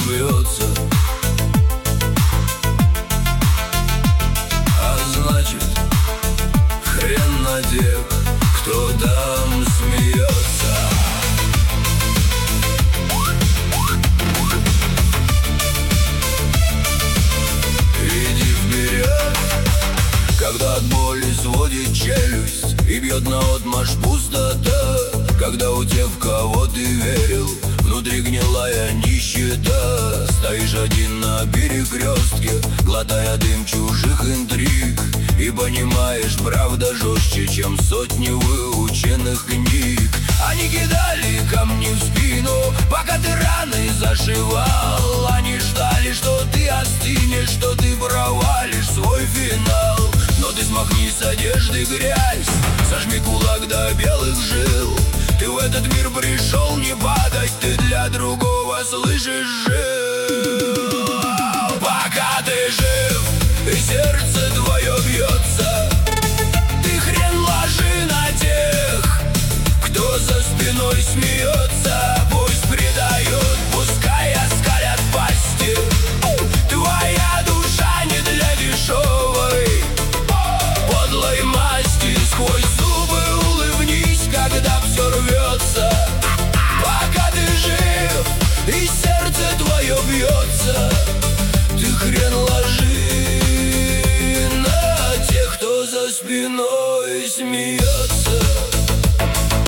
бьется. А значит, хрен на тех, кто там смеется. Иди вперед, когда от боли сводит челюсть и бьет наотмашь пустота. Когда у тех, в кого ты верил, внутри гнилая нищета. Стоишь один на перекрестке, глотая дым чужих интриг, и понимаешь, правда жестче, чем сотни выученных книг. Они кидали камни в спину, пока ты раны зашивал. Они ждали, что ты остынешь, что ты провалишь свой финал. Но ты смахни с одежды грязь, сожми кулак до белых жил. Ты в этот мир пришел не падать, ты для другого, слышишь, жил. Пока ты жив и сердце твое бьется, ты хрен ложи на тех, кто за спиной смеется. Пусть предают, пускай оскалят пасти, твоя душа не для дешевой подлой масти. Сквозь зубы улыбнись, когда все рвется. Пока ты жив и сердце твое бьется,